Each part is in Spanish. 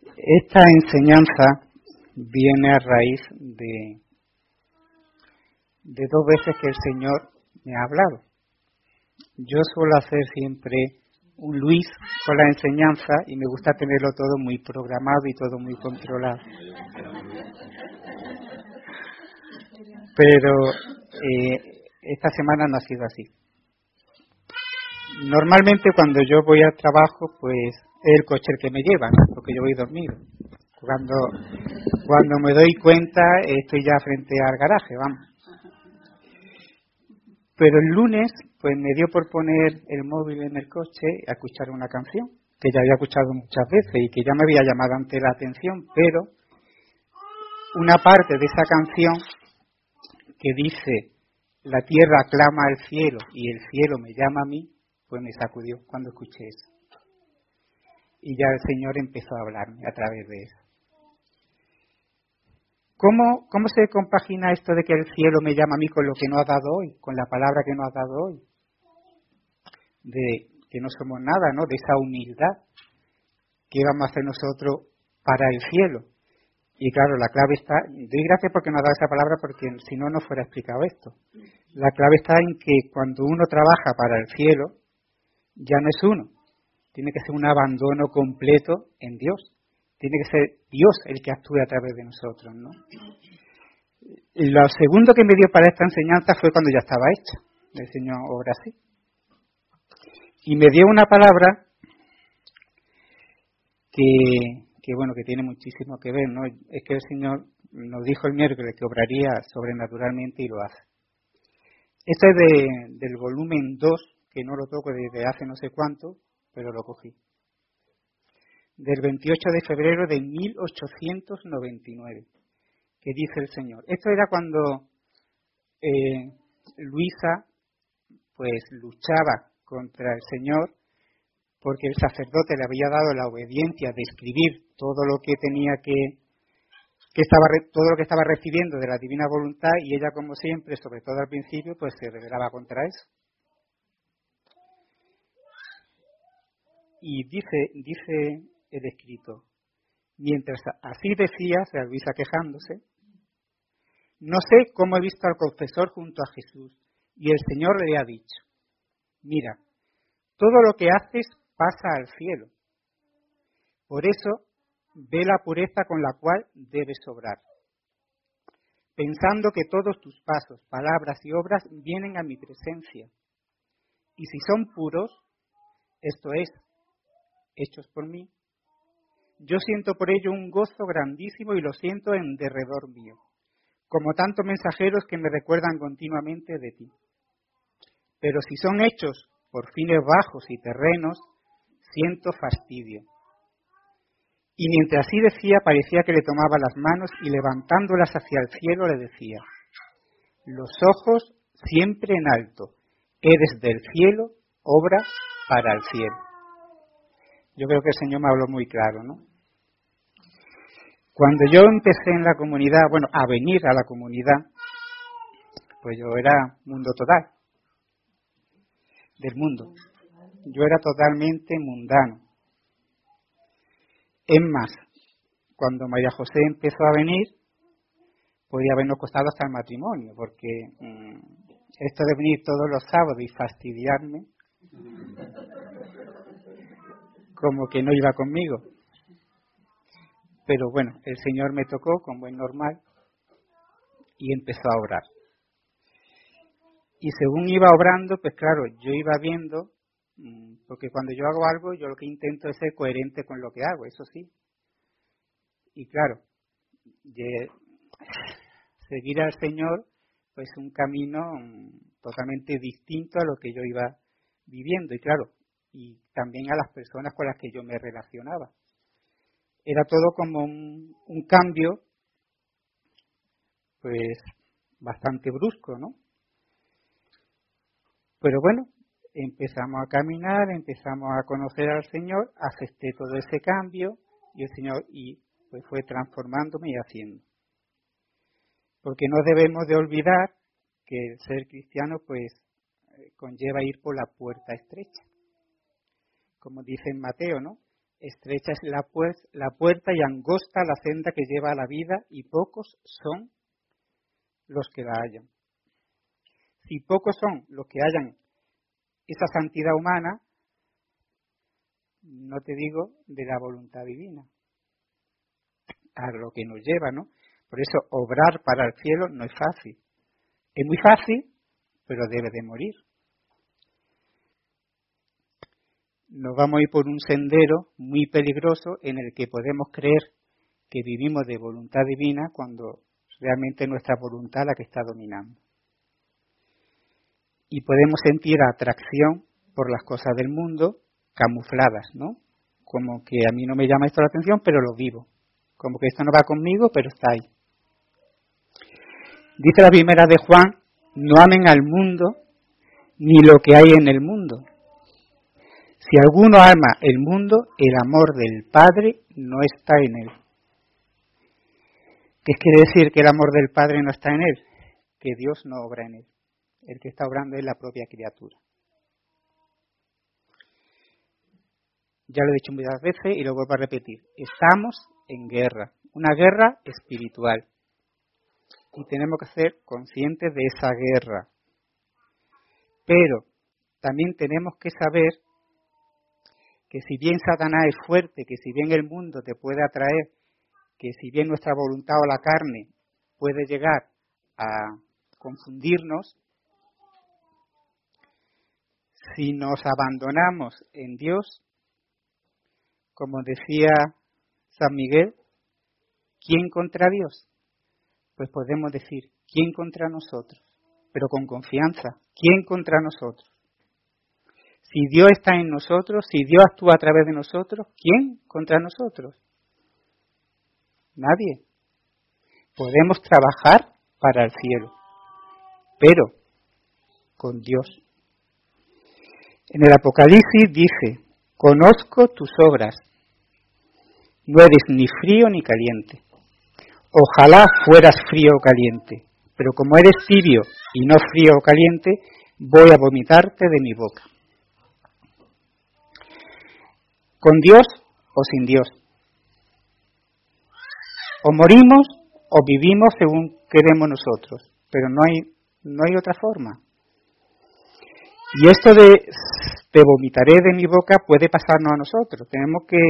Esta enseñanza viene a raíz de dos veces que el Señor me ha hablado. Yo suelo hacer siempre un Luis con la enseñanza y me gusta tenerlo todo muy programado y todo muy controlado. Pero esta semana no ha sido así. Normalmente cuando yo voy al trabajo, pues es el coche el que me lleva, ¿no? Porque yo voy dormido. Cuando me doy cuenta, estoy ya frente al garaje, vamos. Pero el lunes, pues me dio por poner el móvil en el coche a escuchar una canción, que ya había escuchado muchas veces y que ya me había llamado antes la atención, pero una parte de esa canción que dice, la tierra clama al cielo y el cielo me llama a mí, pues me sacudió cuando escuché eso. Y ya el Señor empezó a hablarme a través de eso. ¿Cómo se compagina esto de que el cielo me llama a mí con lo que nos ha dado hoy, con la palabra que nos ha dado hoy? De que no somos nada, ¿no? De esa humildad que vamos a hacer nosotros para el cielo. Y claro, la clave está, doy gracias porque nos ha dado esa palabra porque si no, no fuera explicado esto. La clave está en que cuando uno trabaja para el cielo, ya no es uno. Tiene que ser un abandono completo en Dios. Tiene que ser Dios el que actúe a través de nosotros, ¿no? Lo segundo que me dio para esta enseñanza fue cuando ya estaba hecha. El Señor obra así. Y me dio una palabra que tiene muchísimo que ver, ¿no? Es que el Señor nos dijo el miércoles que obraría sobrenaturalmente y lo hace. Este es del volumen 2, que no lo toco desde hace no sé cuánto, pero lo cogí. Del 28 de febrero de 1899, que dice el Señor. Esto era cuando Luisa pues luchaba contra el Señor porque el sacerdote le había dado la obediencia de escribir todo lo que tenía todo lo que estaba recibiendo de la divina voluntad, y ella, como siempre, sobre todo al principio, pues se rebelaba contra eso. Y dice el escrito, mientras así decía, se Luisa quejándose, no sé cómo he visto al confesor junto a Jesús, y el Señor le ha dicho, mira, todo lo que haces pasa al cielo. Por eso, ve la pureza con la cual debes obrar, pensando que todos tus pasos, palabras y obras vienen a mi presencia. Y si son puros, esto es, hechos por mí, yo siento por ello un gozo grandísimo y lo siento en derredor mío, como tantos mensajeros que me recuerdan continuamente de ti. Pero si son hechos por fines bajos y terrenos, siento fastidio. Y mientras así decía, parecía que le tomaba las manos y levantándolas hacia el cielo le decía, los ojos siempre en alto, eres del cielo, obra para el cielo. Yo creo que el Señor me habló muy claro, ¿no? Cuando yo empecé en la comunidad, a venir a la comunidad, pues yo era mundo total, del mundo. Yo era totalmente mundano. Es más, cuando María José empezó a venir, podía habernos costado hasta el matrimonio, porque esto de venir todos los sábados y fastidiarme, como que no iba conmigo. Pero bueno, el Señor me tocó con buen normal y empezó a obrar. Y según iba obrando, pues claro, yo iba viendo, porque cuando yo hago algo, yo lo que intento es ser coherente con lo que hago, eso sí. Y claro, seguir al Señor, pues un camino totalmente distinto a lo que yo iba viviendo. Y claro, y también a las personas con las que yo me relacionaba. Era todo como un cambio, pues bastante brusco, ¿no? Pero bueno, empezamos a caminar, empezamos a conocer al Señor, acepté todo ese cambio y el Señor pues fue transformándome y haciendo. Porque no debemos de olvidar que el ser cristiano pues conlleva ir por la puerta estrecha. Como dice en Mateo, ¿no? Estrecha es la puerta y angosta la senda que lleva a la vida, y pocos son los que la hallan. Si pocos son los que hallan esa santidad humana, no te digo de la voluntad divina, a lo que nos lleva, ¿no? Por eso obrar para el cielo no es fácil. Es muy fácil, pero debe de morir. Nos vamos a ir por un sendero muy peligroso en el que podemos creer que vivimos de voluntad divina cuando realmente es nuestra voluntad la que está dominando. Y podemos sentir atracción por las cosas del mundo camufladas, ¿no? Como que a mí no me llama esto la atención, pero lo vivo. Como que esto no va conmigo, pero está ahí. Dice la primera de Juan, no amen al mundo ni lo que hay en el mundo. Si alguno ama el mundo, el amor del Padre no está en él. ¿Qué quiere decir que el amor del Padre no está en él? Que Dios no obra en él. El que está obrando es la propia criatura. Ya lo he dicho muchas veces y lo vuelvo a repetir. Estamos en guerra, una guerra espiritual. Y tenemos que ser conscientes de esa guerra. Pero también tenemos que saber que si bien Satanás es fuerte, que si bien el mundo te puede atraer, que si bien nuestra voluntad o la carne puede llegar a confundirnos, si nos abandonamos en Dios, como decía San Miguel, ¿quién contra Dios? Pues podemos decir, ¿quién contra nosotros? Pero con confianza, ¿quién contra nosotros? Si Dios está en nosotros, si Dios actúa a través de nosotros, ¿quién contra nosotros? Nadie. Podemos trabajar para el cielo, pero con Dios. En el Apocalipsis dice, conozco tus obras, no eres ni frío ni caliente. Ojalá fueras frío o caliente, pero como eres tibio y no frío o caliente, voy a vomitarte de mi boca. ¿Con Dios o sin Dios? O morimos o vivimos según queremos nosotros, pero no hay otra forma. Y esto de te vomitaré de mi boca puede pasarnos a nosotros. Tenemos que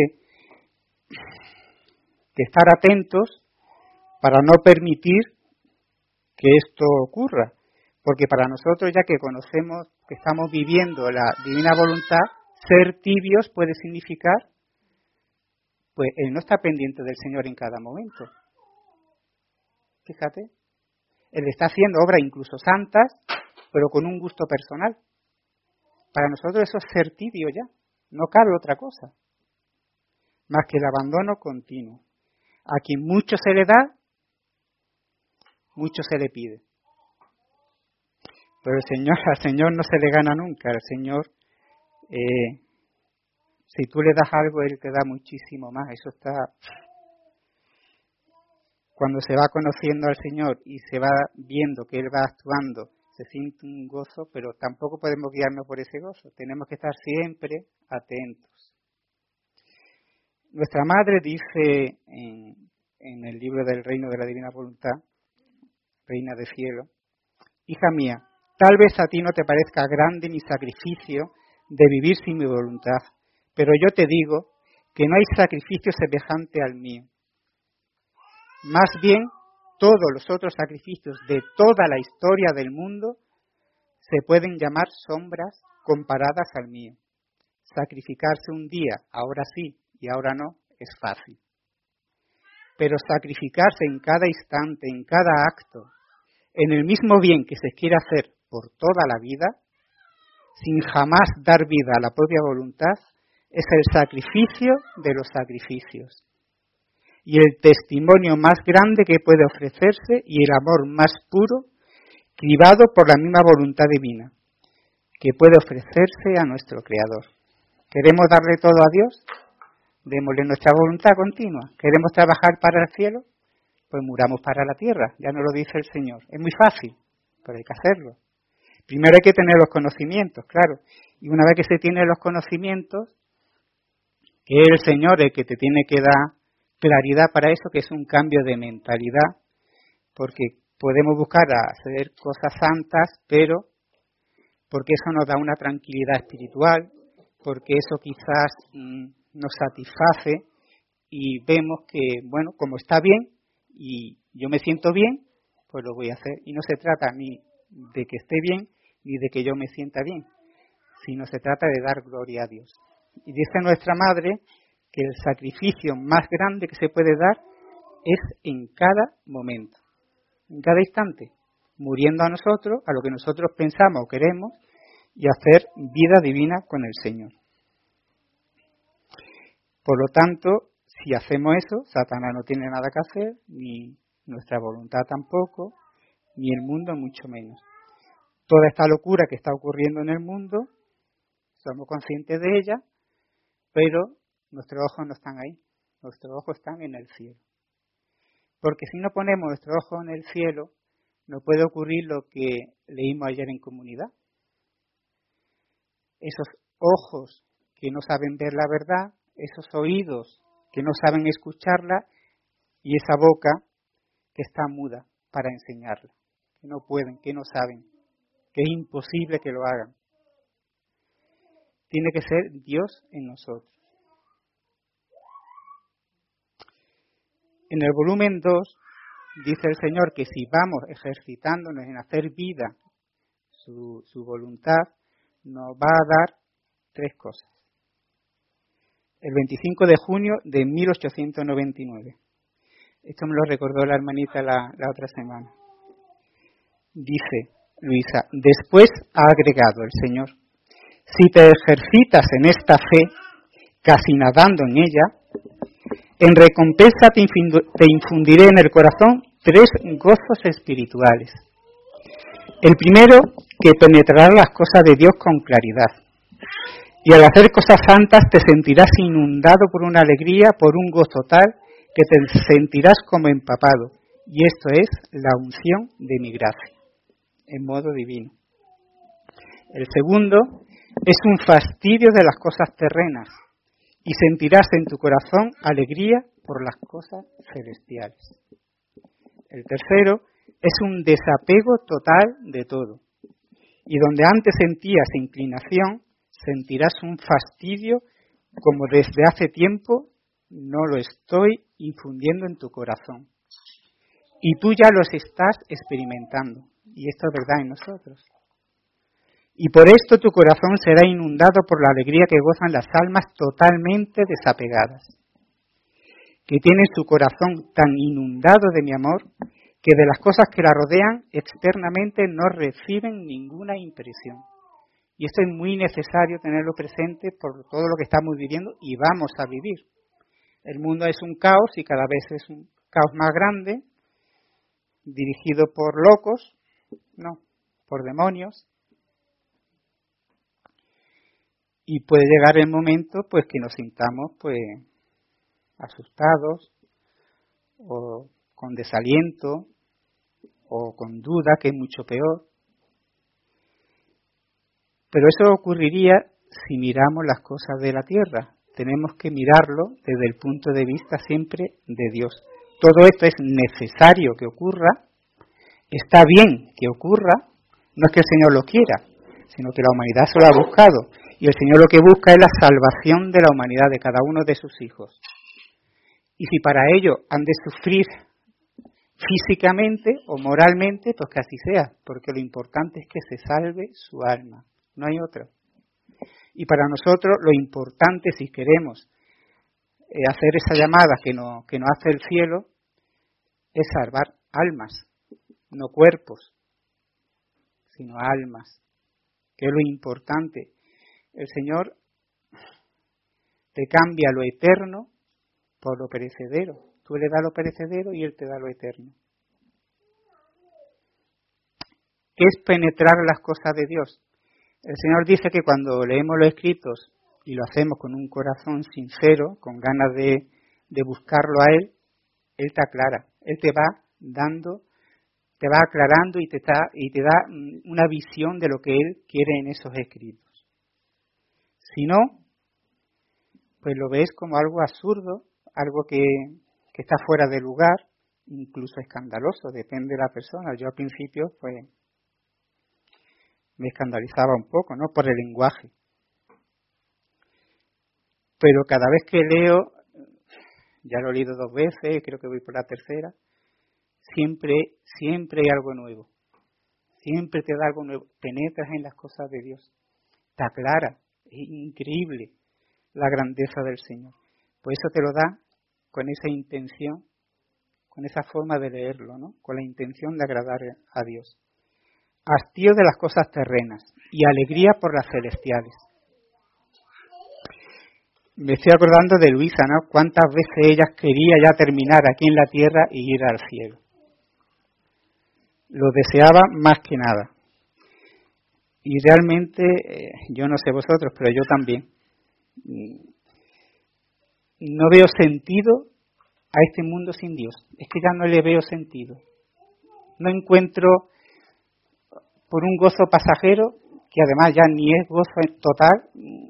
estar atentos para no permitir que esto ocurra, porque para nosotros, ya que conocemos que estamos viviendo la divina voluntad, ser tibios puede significar, pues, Él no está pendiente del Señor en cada momento. Fíjate, Él está haciendo obras incluso santas, pero con un gusto personal. Para nosotros eso es ser tibio ya, no cabe otra cosa, más que el abandono continuo. A quien mucho se le da, mucho se le pide. Pero al Señor no se le gana nunca. Al Señor, si tú le das algo, Él te da muchísimo más. Eso está. Cuando se va conociendo al Señor y se va viendo que Él va actuando, se siente un gozo, pero tampoco podemos guiarnos por ese gozo. Tenemos que estar siempre atentos. Nuestra Madre dice en el libro del Reino de la Divina Voluntad, Reina del Cielo, hija mía, tal vez a ti no te parezca grande mi sacrificio de vivir sin mi voluntad, pero yo te digo que no hay sacrificio semejante al mío. Más bien, todos los otros sacrificios de toda la historia del mundo se pueden llamar sombras comparadas al mío. Sacrificarse un día, ahora sí y ahora no, es fácil. Pero sacrificarse en cada instante, en cada acto, en el mismo bien que se quiere hacer por toda la vida, sin jamás dar vida a la propia voluntad, es el sacrificio de los sacrificios. Y el testimonio más grande que puede ofrecerse y el amor más puro, cribado por la misma voluntad divina, que puede ofrecerse a nuestro Creador. ¿Queremos darle todo a Dios? Démosle nuestra voluntad continua. ¿Queremos trabajar para el cielo? Pues muramos para la tierra, ya nos lo dice el Señor. Es muy fácil, pero hay que hacerlo. Primero hay que tener los conocimientos, claro. Y una vez que se tienen los conocimientos, que es el Señor el que te tiene que dar claridad para eso, que es un cambio de mentalidad, porque podemos buscar hacer cosas santas, pero porque eso nos da una tranquilidad espiritual, porque eso quizás nos satisface y vemos que, bueno, como está bien y yo me siento bien, pues lo voy a hacer. Y no se trata ni de que esté bien ni de que yo me sienta bien, sino se trata de dar gloria a Dios. Y dice nuestra Madre que el sacrificio más grande que se puede dar es en cada momento, en cada instante, muriendo a nosotros, a lo que nosotros pensamos o queremos, y hacer vida divina con el Señor. Por lo tanto, si hacemos eso, Satanás no tiene nada que hacer, ni nuestra voluntad tampoco, ni el mundo mucho menos. Toda esta locura que está ocurriendo en el mundo, somos conscientes de ella, pero nuestros ojos no están ahí, nuestros ojos están en el cielo. Porque si no ponemos nuestros ojos en el cielo, no puede ocurrir lo que leímos ayer en comunidad. Esos ojos que no saben ver la verdad, esos oídos que no saben escucharla y esa boca que está muda para enseñarla, que no pueden, que no saben, que es imposible que lo hagan. Tiene que ser Dios en nosotros. En el volumen 2 dice el Señor que si vamos ejercitándonos en hacer vida su voluntad, nos va a dar 3 cosas. El 25 de junio de 1899. Esto me lo recordó la hermanita la otra semana. Dice Luisa, después ha agregado el Señor, si te ejercitas en esta fe, casi nadando en ella, en recompensa te infundiré en el corazón 3 gozos espirituales. El primero, que penetrarás las cosas de Dios con claridad. Y al hacer cosas santas te sentirás inundado por una alegría, por un gozo tal, que te sentirás como empapado. Y esto es la unción de mi gracia, en modo divino. El segundo es un fastidio de las cosas terrenas, y sentirás en tu corazón alegría por las cosas celestiales. El tercero es un desapego total de todo, y donde antes sentías inclinación, sentirás un fastidio como desde hace tiempo no lo estoy infundiendo en tu corazón. Y tú ya los estás experimentando, y esto es verdad en nosotros. Y por esto tu corazón será inundado por la alegría que gozan las almas totalmente desapegadas, que tienen su corazón tan inundado de mi amor, que de las cosas que la rodean externamente no reciben ninguna impresión. Y esto es muy necesario tenerlo presente por todo lo que estamos viviendo y vamos a vivir. El mundo es un caos y cada vez es un caos más grande, dirigido por locos, no, por demonios. Y puede llegar el momento pues que nos sintamos pues asustados o con desaliento o con duda, que es mucho peor. Pero eso ocurriría si miramos las cosas de la tierra. Tenemos que mirarlo desde el punto de vista siempre de Dios. Todo esto es necesario que ocurra, está bien que ocurra, no es que el Señor lo quiera, sino que la humanidad se lo ha buscado. Y el Señor lo que busca es la salvación de la humanidad, de cada uno de sus hijos. Y si para ello han de sufrir físicamente o moralmente, pues que así sea, porque lo importante es que se salve su alma, no hay otra. Y para nosotros lo importante, si queremos hacer esa llamada que nos hace el cielo, es salvar almas, no cuerpos, sino almas, que es lo importante. El Señor te cambia lo eterno por lo perecedero. Tú le das lo perecedero y Él te da lo eterno. ¿Qué es penetrar las cosas de Dios? El Señor dice que cuando leemos los escritos y lo hacemos con un corazón sincero, con ganas de buscarlo a Él, Él te aclara. Él te va dando, te va aclarando y te da una visión de lo que Él quiere en esos escritos. Si no, pues lo ves como algo absurdo, algo que está fuera de lugar, incluso escandaloso, depende de la persona. Yo al principio pues me escandalizaba un poco, ¿no?, por el lenguaje. Pero cada vez que leo, ya lo he leído 2 veces, creo que voy por la tercera, siempre hay algo nuevo. Siempre te da algo nuevo. Penetras en las cosas de Dios. Te aclara. Es increíble la grandeza del Señor. Por eso te lo da con esa intención, con esa forma de leerlo, ¿no?, con la intención de agradar a Dios. Hastío de las cosas terrenas y alegría por las celestiales. Me estoy acordando de Luisa, ¿no? Cuántas veces ella quería ya terminar aquí en la tierra y ir al cielo. Lo deseaba más que nada. Y realmente, yo no sé vosotros, pero yo también. No veo sentido a este mundo sin Dios. Es que ya no le veo sentido. No encuentro, por un gozo pasajero, que además ya ni es gozo total,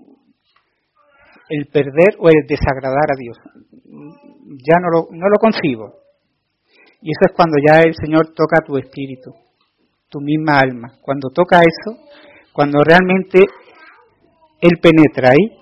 el perder o el desagradar a Dios. Ya no lo concibo. Y eso es cuando ya el Señor toca tu espíritu, tu misma alma. Cuando toca eso, cuando realmente Él penetra ahí,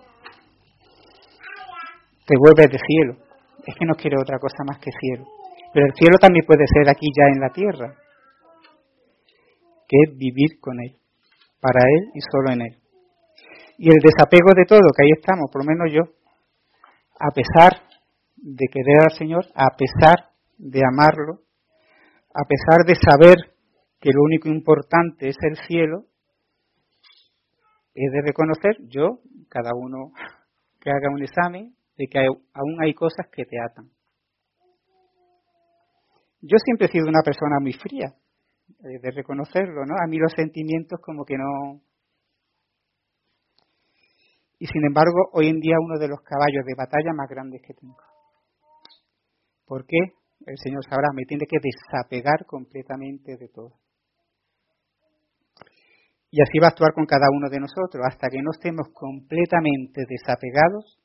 te vuelves de cielo. Es que no quiere otra cosa más que cielo. Pero el cielo también puede ser aquí ya en la tierra, que es vivir con Él, para Él y solo en Él. Y el desapego de todo, que ahí estamos, por lo menos yo, a pesar de querer al Señor, a pesar de amarlo, a pesar de saber que lo único importante es el cielo, es de reconocer, yo, cada uno que haga un examen, de que aún hay cosas que te atan. Yo siempre he sido una persona muy fría, de reconocerlo, ¿no? A mí los sentimientos como que no. Y sin embargo, hoy en día uno de los caballos de batalla más grandes que tengo. ¿Por qué? El Señor sabrá, me tiene que desapegar completamente de todo. Y así va a actuar con cada uno de nosotros. Hasta que no estemos completamente desapegados,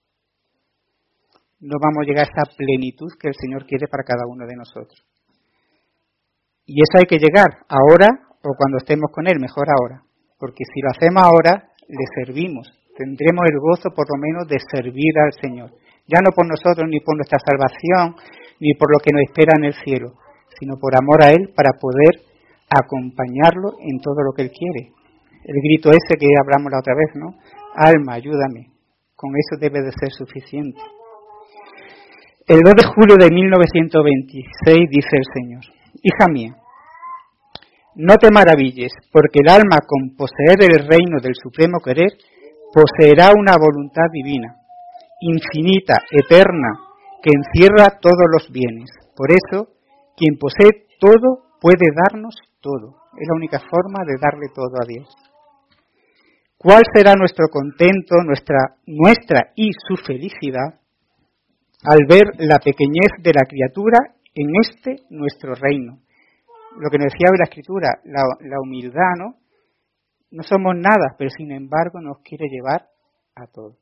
no vamos a llegar a esa plenitud que el Señor quiere para cada uno de nosotros. Y eso hay que llegar ahora o cuando estemos con Él, mejor ahora. Porque si lo hacemos ahora, le servimos. Tendremos el gozo por lo menos de servir al Señor. Ya no por nosotros, ni por nuestra salvación, ni por lo que nos espera en el cielo, sino por amor a Él, para poder acompañarlo en todo lo que Él quiere. El grito ese que hablamos la otra vez, ¿no? Alma, ayúdame. Con eso debe de ser suficiente. El 2 de julio de 1926 dice el Señor: Hija mía, no te maravilles, porque el alma con poseer el reino del supremo querer poseerá una voluntad divina, infinita, eterna, que encierra todos los bienes. Por eso, quien posee todo puede darnos todo. Es la única forma de darle todo a Dios. ¿Cuál será nuestro contento, nuestra y su felicidad al ver la pequeñez de la criatura en este nuestro reino? Lo que nos decía hoy la Escritura, la humildad, ¿no? No somos nada, pero sin embargo nos quiere llevar a todo.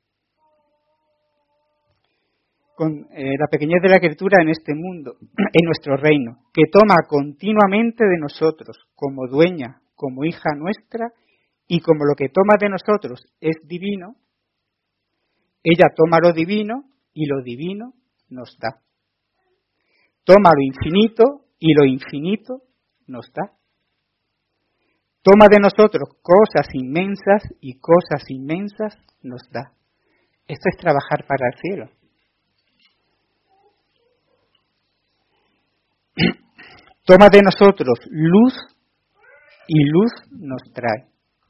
Con la pequeñez de la criatura en este mundo, en nuestro reino, que toma continuamente de nosotros como dueña, como hija nuestra, y como lo que toma de nosotros es divino, ella toma lo divino y lo divino nos da. Toma lo infinito y lo infinito nos da. Toma de nosotros cosas inmensas y cosas inmensas nos da. Esto es trabajar para el cielo. Toma de nosotros luz y luz nos trae.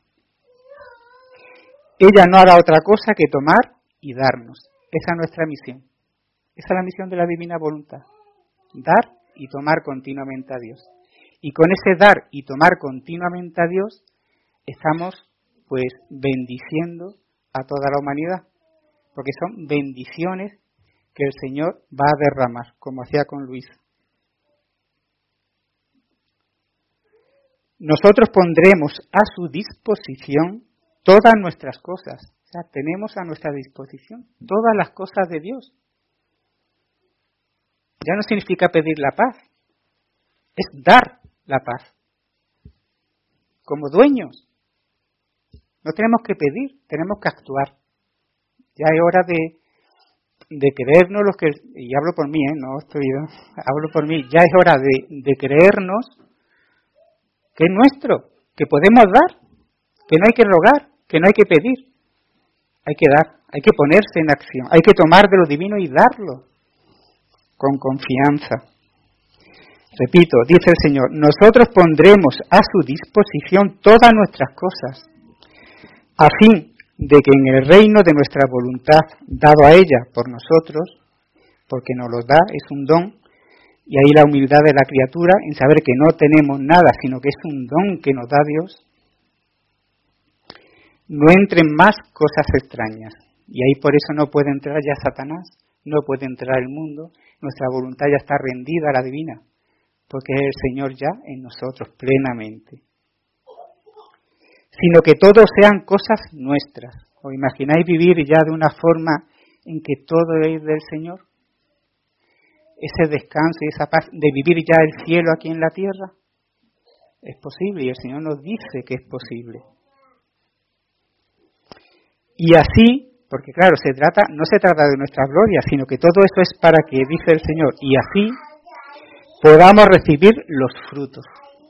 Ella no hará otra cosa que tomar y darnos. Esa es nuestra misión. Esa es la misión de la divina voluntad. Dar y tomar continuamente a Dios. Y con ese dar y tomar continuamente a Dios, estamos pues bendiciendo a toda la humanidad. Porque son bendiciones que el Señor va a derramar, como hacía con Luisa. Nosotros pondremos a su disposición todas nuestras cosas. O sea, tenemos a nuestra disposición todas las cosas de Dios. Ya no significa pedir la paz, es dar la paz. Como dueños, no tenemos que pedir, tenemos que actuar. Ya es hora de creernos los que, y hablo por mí, hablo por mí, ya es hora de creernos que es nuestro, que podemos dar, que no hay que rogar, que no hay que pedir, hay que dar, hay que ponerse en acción, hay que tomar de lo divino y darlo con confianza. Repito, dice el Señor, nosotros pondremos a su disposición todas nuestras cosas, a fin de que en el reino de nuestra voluntad, dado a ella por nosotros, porque nos lo da, es un don, y ahí la humildad de la criatura en saber que no tenemos nada, sino que es un don que nos da Dios, no entren más cosas extrañas. Y ahí por eso no puede entrar ya Satanás, no puede entrar el mundo, nuestra voluntad ya está rendida a la divina, porque es el Señor ya en nosotros plenamente. Sino que todo sean cosas nuestras. ¿Os imagináis vivir ya de una forma en que todo es del Señor? Ese descanso y esa paz de vivir ya el cielo aquí en la tierra. Es posible y el Señor nos dice que es posible. Y así, porque claro, no se trata de nuestra gloria, sino que todo eso es para que, dice el Señor, y así podamos recibir los frutos.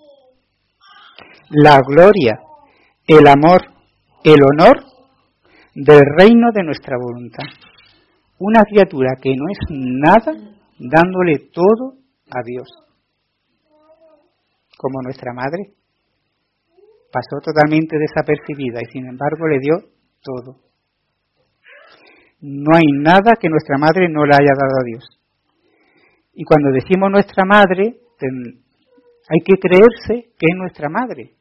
La gloria, el amor, el honor del reino de nuestra voluntad. Una criatura que no es nada, dándole todo a Dios. Como nuestra madre. Pasó totalmente desapercibida y sin embargo le dio todo. No hay nada que nuestra madre no le haya dado a Dios. Y cuando decimos nuestra madre, hay que creerse que es nuestra madre.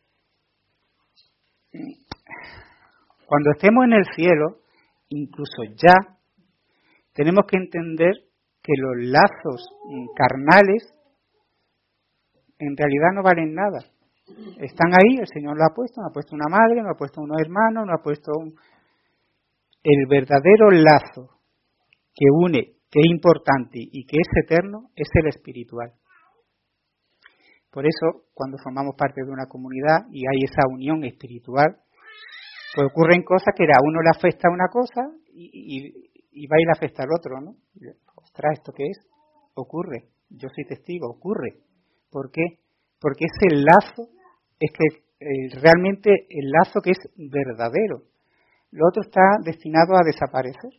Cuando estemos en el cielo, incluso ya, tenemos que entender que los lazos carnales en realidad no valen nada. Están ahí, el Señor lo ha puesto, nos ha puesto una madre, nos ha puesto unos hermanos, nos ha puesto el verdadero lazo que une, que es importante y que es eterno, es el espiritual. Por eso, cuando formamos parte de una comunidad y hay esa unión espiritual, pues ocurren cosas que a uno le afecta una cosa y va y le afecta al otro, ¿no? Ostras, ¿esto qué es? Ocurre. Yo soy testigo, ocurre. ¿Por qué? Porque ese lazo es que realmente el lazo que es verdadero. Lo otro está destinado a desaparecer.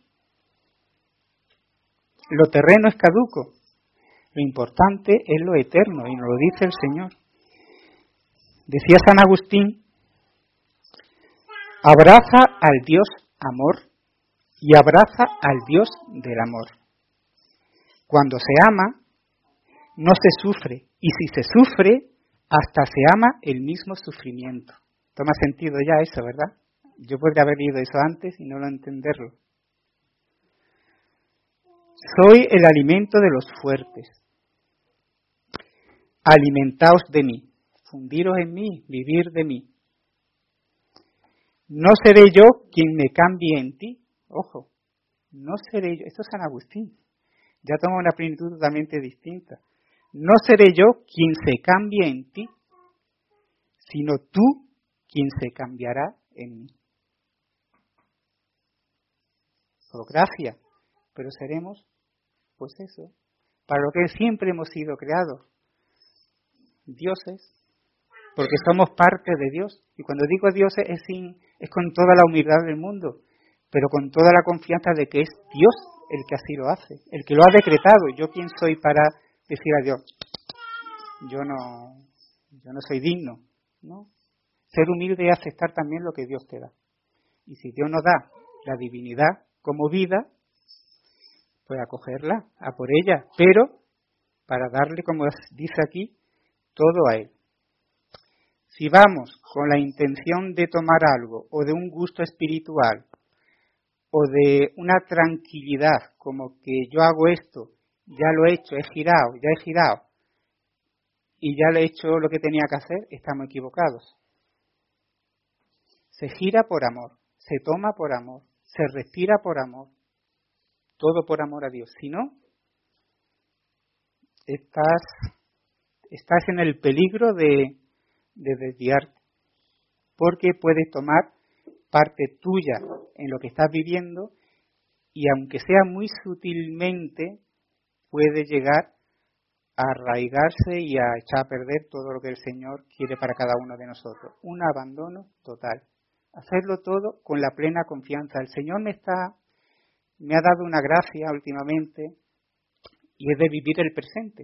Lo terreno es caduco. Lo importante es lo eterno, y nos lo dice el Señor. Decía San Agustín, abraza al Dios amor y abraza al Dios del amor. Cuando se ama, no se sufre, y si se sufre, hasta se ama el mismo sufrimiento. Toma sentido ya eso, ¿verdad? Yo podría haber leído eso antes y no lo entenderlo. Soy el alimento de los fuertes. Alimentaos de mí, fundiros en mí, vivir de mí. No seré yo quien me cambie en ti. Ojo, no seré yo. Esto es San Agustín. Ya toma una plenitud totalmente distinta. No seré yo quien se cambie en ti, sino tú quien se cambiará en mí. Por gracia, pero seremos, pues eso, para lo que siempre hemos sido creados, dioses, porque somos parte de Dios. Y cuando digo dioses es con toda la humildad del mundo, pero con toda la confianza de que es Dios el que así lo hace, el que lo ha decretado. ¿Yo quién soy para decir a Dios, yo no soy digno? ¿No? Ser humilde es aceptar también lo que Dios te da. Y si Dios nos da la divinidad como vida, pues acogerla, a por ella, pero para darle, como dice aquí, todo a Él. Si vamos con la intención de tomar algo, o de un gusto espiritual, o de una tranquilidad, como que yo hago esto, ya lo he hecho, he girado, y ya le he hecho lo que tenía que hacer, estamos equivocados. Se gira por amor, se toma por amor, se respira por amor. Todo por amor a Dios. Si no, estás en el peligro de desviarte, porque puedes tomar parte tuya en lo que estás viviendo y aunque sea muy sutilmente, puede llegar a arraigarse y a echar a perder todo lo que el Señor quiere para cada uno de nosotros. Un abandono total. Hacerlo todo con la plena confianza. El Señor me ha dado una gracia últimamente y es de vivir el presente.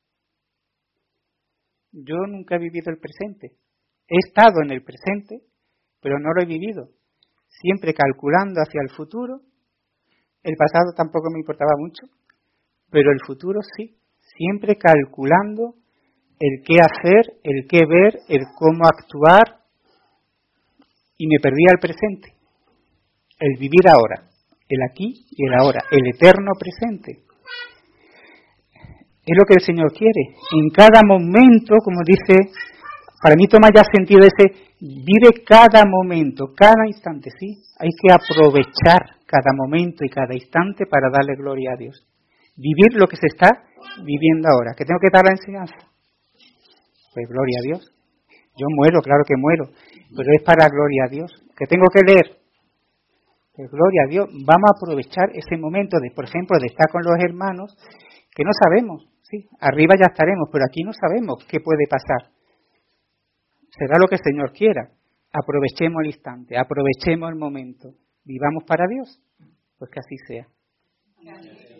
Yo nunca he vivido el presente. He estado en el presente, pero no lo he vivido. Siempre calculando hacia el futuro. El pasado tampoco me importaba mucho, pero el futuro sí. Siempre calculando el qué hacer, el qué ver, el cómo actuar, y me perdía el presente. El vivir ahora, el aquí y el ahora, el eterno presente. Es lo que el Señor quiere. En cada momento, como dice, para mí toma ya sentido vive cada momento, cada instante, ¿sí? Hay que aprovechar cada momento y cada instante para darle gloria a Dios. Vivir lo que se está viviendo ahora. ¿Que tengo que dar la enseñanza? Pues gloria a Dios. Yo muero, claro que muero, pero es para gloria a Dios. ¿Que tengo que leer? Pues gloria a Dios. Vamos a aprovechar ese momento por ejemplo, de estar con los hermanos, que no sabemos, ¿sí? Arriba ya estaremos, pero aquí no sabemos qué puede pasar. Será lo que el Señor quiera. Aprovechemos el instante, aprovechemos el momento. Vivamos para Dios. Pues que así sea.